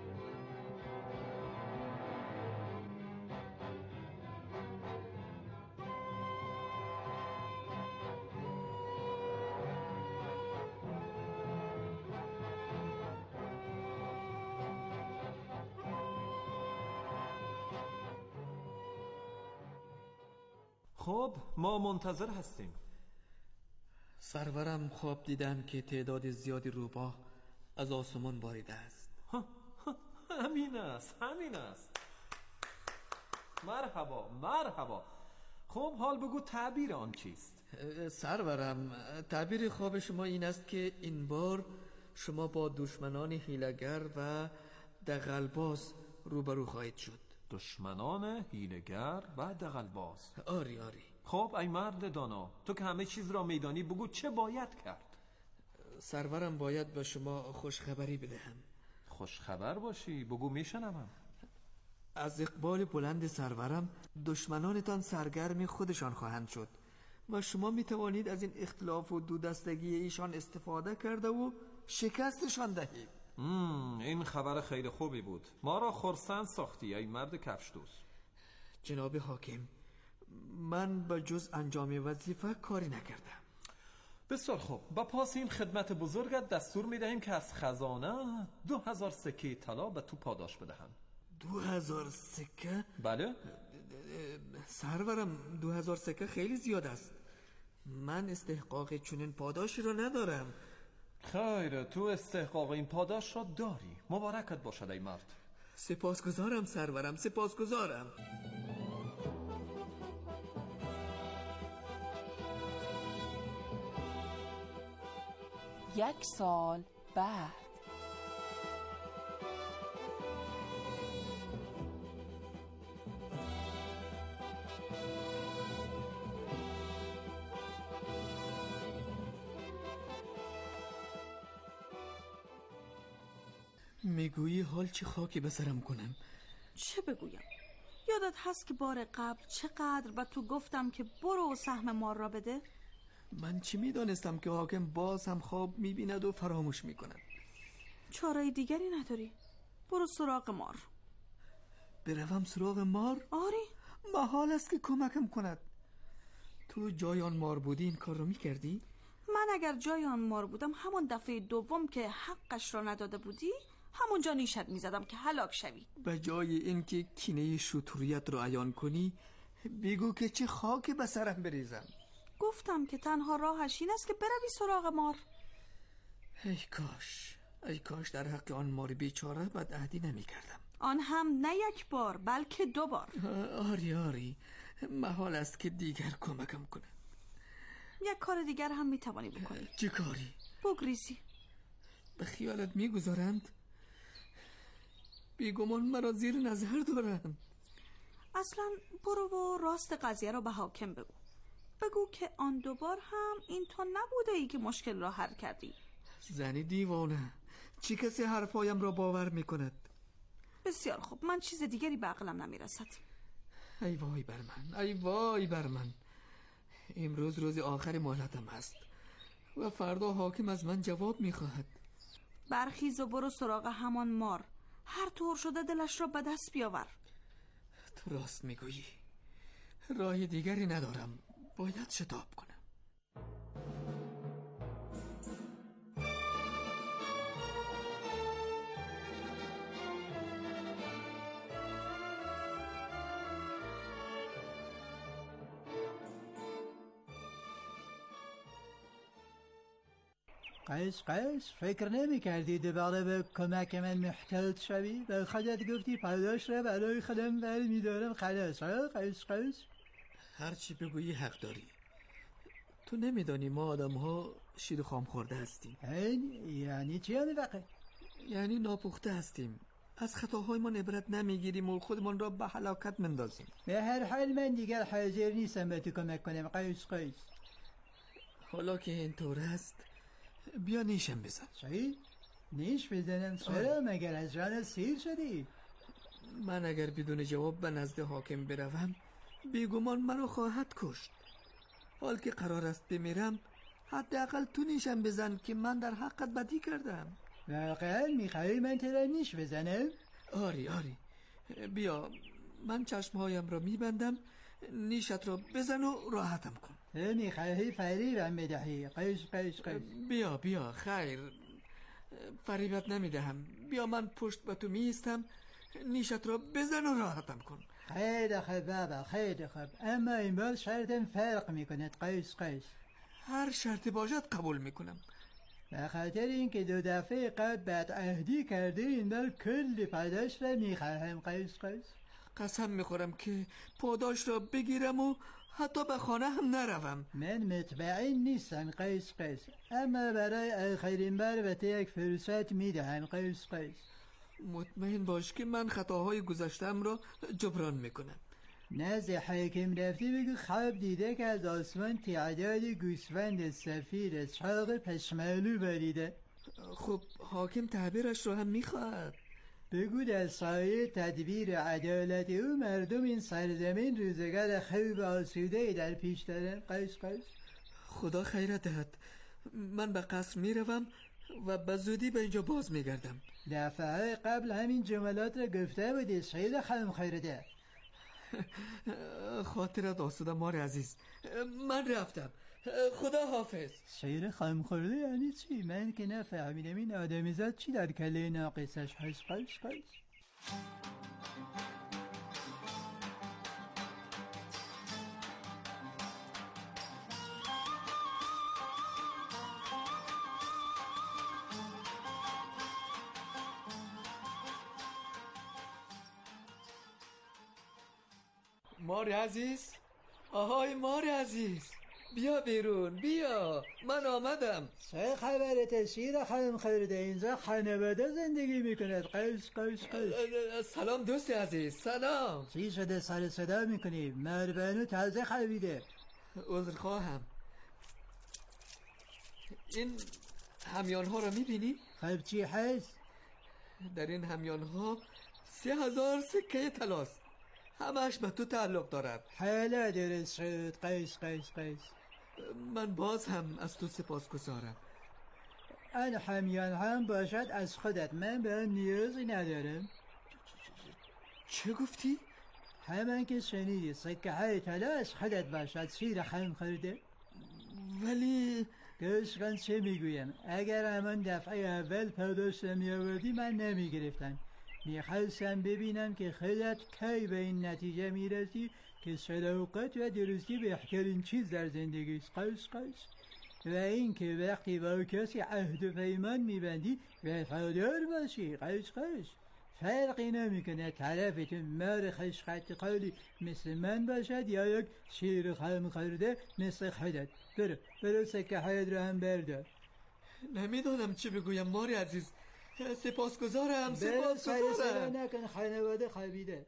خب ما منتظر هستیم. سرورم خواب دیدن که تعداد زیادی روباه از آسمان باریده است. همین است همین است. مرحبا مرحبا. خب حال بگو تعبیر آن چیست؟ سرورم تعبیر خواب شما این است که این بار شما با دشمنان حیله‌گر و دغل‌باز روبرو خواهید شد. دشمنان حیله‌گر و دغل‌باز. آری آری. خب ای مرد دانا، تو که همه چیز را میدانی بگو چه باید کرد؟ سرورم باید به شما خوشخبری بدهم. خوشخبر باشی بگو میشنوم. از اقبال بلند سرورم دشمنانتان سرگرم خودشان خواهند شد و شما میتوانید از این اختلاف و دو دستگی ایشان استفاده کرده و شکستشان دهید. این خبر خیلی خوبی بود. ما را خرسند ساختی ای مرد کفش دوست. جناب حاکم، من به جز انجام وظیفه کاری نکردم. بسیار خوب. با پاس این خدمت بزرگت دستور میدهیم که از خزانه دو هزار سکه طلا به تو پاداش بدهم. دو هزار سکه؟ بله. سرورم دو هزار سکه خیلی زیاد است. من استحقاق چنین پاداشی را ندارم. خیر، تو استحقاق این پاداش را داری. مبارکت باشد ای مرد. سپاسگزارم سرورم، سپاسگزارم. یک سال بعد. میگویی حال چه خاکی به سرم کنم؟ چه بگویم؟ یادت هست که بار قبل چقدر به تو گفتم که برو سهم مار را بده؟ من چی میدانستم که حاکم باز هم خواب میبیند و فراموش میکند. چاره دیگری نداری؟ برو سراغ مار. بروم سراغ مار؟ آری. محال است که کمکم کند. تو جای آن مار بودی این کار رو میکردی؟ من اگر جای آن مار بودم همون دفعه دوم که حقش را نداده بودی همونجا نیشت میزدم که هلاک شوی. به جای اینکه کینه شتوریت را عیان کنی بگو که چه خاک به سرم بریزم. گفتم که تنها راهش این است که بروی سراغ مار. ای کاش ای کاش در حق آن مار بیچاره بدعهدی نمی کردم. آن هم نه یک بار بلکه دو بار. آری آری، محال است که دیگر کمکم کنه. یک کار دیگر هم میتوانی بکنی. چه کاری؟ بگریزی. به خیالت میگذارند؟ بیگمان مرا زیر نظر دارند. اصلا برو و راست قضیه را به حاکم بگو. بگو که آن دوبار هم این تو نبوده ای که مشکل را حل کردی. زنی دیوانه، چی کسی حرفایم را باور میکند؟ بسیار خوب، من چیز دیگری به عقلم نمیرسد. ای وای بر من، ای وای بر من. امروز روز آخر مهلتم هست و فردا حاکم از من جواب میخواهد. برخیز و برو سراغ همان مار، هر طور شده دلش را به دست بیاور. تو راست میگویی، راه دیگری ندارم، باید شتاب کنم. قیس قیس فکر نمی کردی دوباره به کمک من محتاج شوی؟ به خودت گفتی پاداش را برای خودم برمی دارم خلاص ها قیس قیس؟ هرچی بگویی حق داری. تو نمیدانی ما آدم ها شیر خام خورده هستیم. یعنی چی یعنی واقع؟ یعنی ناپخته هستیم، از خطاهای ما عبرت نمیگیریم و خودمان را به هلاکت مندازیم. به هر حال من دیگر حاضر نیستم به تو کمک کنم قیس قیس. حالا که اینطور است بیا نیشم بزن. چی؟ نیش بزنم؟ چرا؟ مگر از جان سیر شدی؟ من اگر بدون جواب به نزد حاکم بروم بیگمان مرا خواهد کشت. حال که قرار است بمیرم حداقل تو نیشم بزن که من در حقت بدی کردم. واقعا میخوایی من ترا نیش بزنم؟ آری آری بیا، من چشمهایم را میبندم، نیشت را بزن و راحتم کن. میخواهی فریبم بدهی قیس قیس قیس؟ بیا بیا خیر، فریبت نمیدهم. بیا من پشت به تو میستم، نیشت را بزن و راحتم کن. خیلی خوب بابا خیلی خوب، اما این بار شرطم فرق میکند قیس قیس. هر شرطی باشد قبول میکنم. به خاطر اینکه دو دفعه قبل بد عهدی کرده این بار کلی پاداش را میخواهم قیس قیس. قسم میخورم که پاداش را بگیرم و حتی به خانه هم نروم. من مطمئن نیستم قیس قیس، اما برای آخرین بار به تو یک فرصت میدهم قیس قیس. مطمئن باش که من خطاهای گذشتم را جبران میکنم. نزد حاکم رفتی بگو خواب دیده که از آسمان تعداد گوسفند سفید چاق پشمالو بریده. خب حاکم تعبیرش را هم میخواهد. بگو در سایه تدبیر عدالت او مردم این سرزمین روزگار خوب و آسوده در پیش دارن قیس قیس. خدا خیرت دهد. من به قصر میروم و به زودی به اینجا باز میگردم. دفعه قبل همین جملات را گفته بودی، خیلی خم خیرده. خاطرت آسوده مار عزیز، من رفتم. خدا حافظ. شیر خم خورده یعنی چی؟ من که نفهمیدم این آدمیزاد چی در کله ناقصش هست قیس قیس؟ مار عزیز، آهای مار عزیز، بیا بیرون، بیا، من آمدم. چه خبرت شیر خانم خورده؟ اینجا خانواده زندگی میکند قیس قیس قیس. سلام دوست عزیز، سلام. چی شده سر صدا میکنی؟ مربنو تازه خوابیده. عذر خواهم. این همیان ها رو میبینی؟ خب چی هست؟ در این همیان ها سه هزار سکه طلاست، همش به تو تعلق دارد. حالا درست شد قیس قیس قیس. من باز هم از تو سپاسگزارم. آن همیان هم باشد از خودت، من به آن نیازی ندارم. چه گفتی؟ همان که شنیدی، سکه های طلا از خودت باشد شیر خم خورده. ولی گوش کن چه میگویم، اگر همان دفعه اول پاداش نمی آوردی من نمی گرفتم. میخواستم ببینم که خودت کی به این نتیجه میرسی که صداقت و درستی بهترین چیز در زندگی است قیس قیس، و این که وقتی با کسی عهد و پیمان میبندی وفادار باشی قیس قیس. فرقی نمیکنه طرفتون مار خشخط قالی مثل من باشد یا یک شیر خم خورده مثل خودت. برو برو سکه هایت رو هم بردار. نمیدونم چی بگویم ماری عزیز، سپاسگزارم سپاسگزارم. برو نکن، خانواده خوابیده.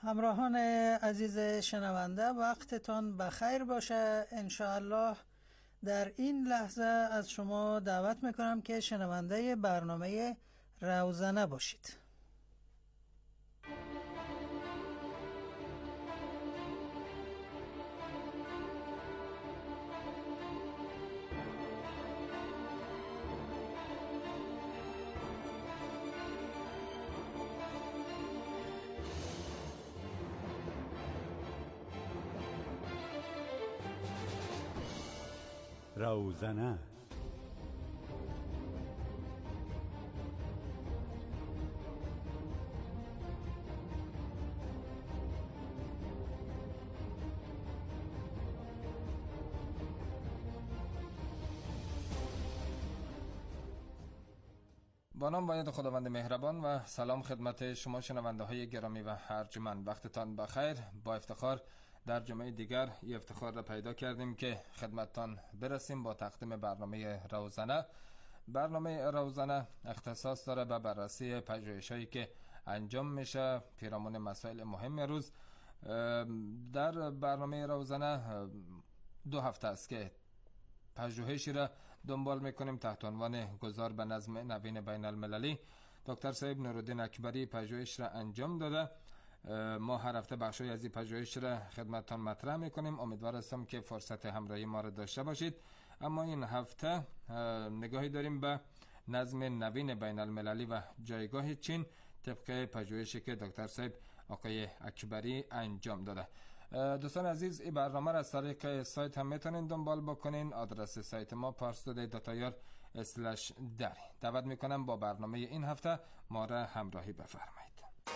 همراهان عزیز شنونده، وقتتان بخیر باشه. انشاءالله در این لحظه از شما دعوت میکنم که شنونده برنامه روزنه باشید. روزنه. با نام باید خداوند مهربان و سلام خدمت شما شنونده های گرامی و ارجمند. وقتتان بخیر. با افتخار در جمعه دیگر این افتخار را پیدا کردیم که خدمتتان برسیم با تقدیم برنامه روزنه. برنامه روزنه اختصاص داره به بررسی پژوهش‌هایی که انجام میشه پیرامون مسائل مهم روز. در برنامه روزنه دو هفته است که پژوهشی را دنبال میکنیم تحت عنوان گذار به نظم نوین بین المللی. دکتر صاحب نورالدین اکبری پژوهش را انجام داده. ما هر هفته بخشی از این پژوهش را خدمتتان مطرح میکنیم. امیدوار هستم که فرصت همراهی ما را داشته باشید. اما این هفته نگاهی داریم به نظم نوین بین المللی و جایگاه چین طبق پژوهشی که دکتر صاحب آقای اکبری انجام داده. دوستان عزیز، این برنامه را از طریق سایت هم میتونین دنبال بکنین. آدرس سایت ما پارس تودی دات آی آر اسلش دری. دعوت میکنم با برنامه این هفته ما را همراهی بفرمایید.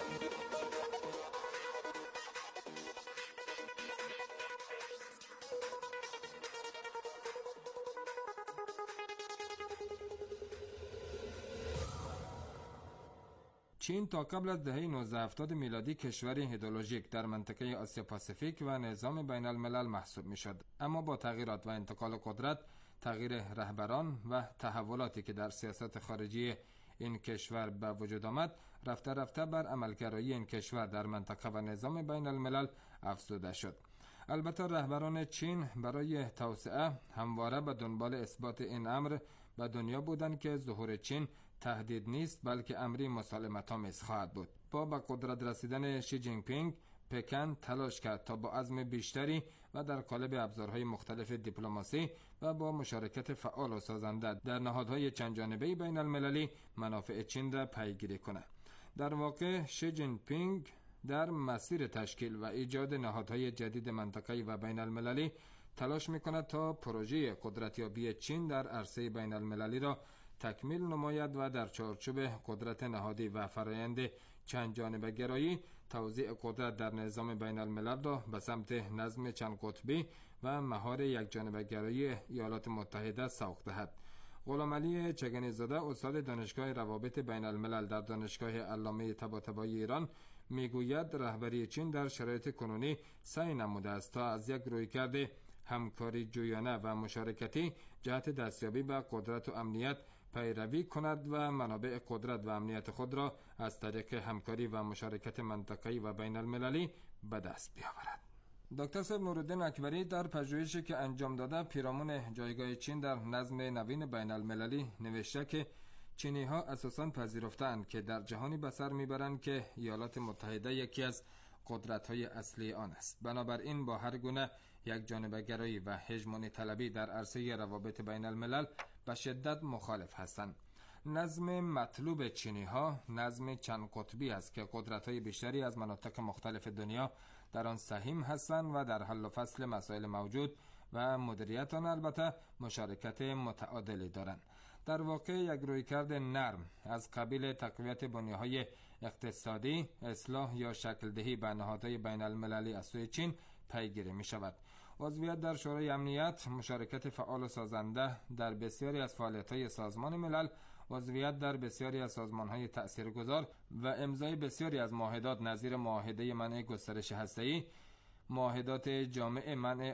چین تا قبل از دهه نوزده هفتاد میلادی کشوری ایدئولوژیک در منطقه آسیا پاسیفیک و نظام بین الملل محسوب می شد. اما با تغییرات و انتقال قدرت، تغییر رهبران و تحولاتی که در سیاست خارجی این کشور به وجود آمد، رفته رفته بر عملگرایی این کشور در منطقه و نظام بین الملل افزوده شد. البته رهبران چین برای توسعه همواره به دنبال اثبات این امر به دنیا بودند که ظهور چین تهدید نیست بلکه امری مسالمت آمیز خواهد بود. با به قدرت رسیدن شی جین پینگ، پکن تلاش کرد تا با عزم بیشتری و در قالب ابزارهای مختلف دیپلماسی و با مشارکت فعال و سازنده در نهادهای چند جانبه بین المللی منافع چین را پیگیری کند. در واقع شی جین پینگ در مسیر تشکیل و ایجاد نهادهای جدید منطقه‌ای و بین المللی تلاش می‌کند تا پروژه قدرتیابی چین در عرصه بین المللی را تکمیل نماید و در چارچوب قدرت نهادی و فرایند چند جانبه گرایی توزیع قدرت در نظام بین الملل را به سمت نظم چند قطبی و مهار یک جانبه گرایی ایالات متحده سوق دهد. غلامعلی چگنی زاده، استاد دانشگاه روابط بین الملل در دانشگاه علامه طباطبایی ایران، میگوید رهبری چین در شرایط کنونی سعی نموده است تا از یک رویکرد همکاری جویانه و مشارکتی جهت دستیابی به قدرت و امنیت پیروی کند و منابع قدرت و امنیت خود را از طریق همکاری و مشارکت منطقه‌ای و بین المللی به دست بیاورد. دکتر صاحب نورالدین اکبری در پژوهشی که انجام داده پیرامون جایگاه چین در نظم نوین بین المللی نوشته که چینی ها اساساً پذیرفتند که در جهانی به سر میبرند که ایالات متحده یکی از قدرت های اصلی آن است. بنابراین با هر گونه یک جانبه گرایی و هژمونی طلبی در عرصه روابط بین الملل به شدت مخالف هستند. نظم مطلوب چینی ها نظم چند قطبی است که قدرت های بیشتری از مناطق مختلف دنیا در آن سهیم هستند و در حل و فصل مسائل موجود و مدیریت آن البته مشارکت متعادلی دارند. در واقع یک رویکرد نرم از قبیل تقویت بنیه‌های اقتصادی، اصلاح یا شکل دهی به نهادهای بین المللی از سوی چین پیگیری می شود. عضویت در شورای امنیت، مشارکت فعال و سازنده در بسیاری از فعالیت‌های سازمان ملل، عضویت در بسیاری از سازمان‌های تأثیرگذار و امضای بسیاری از معاهدات نظیر معاهده منع گسترش هسته‌ای، معاهدات جامع منع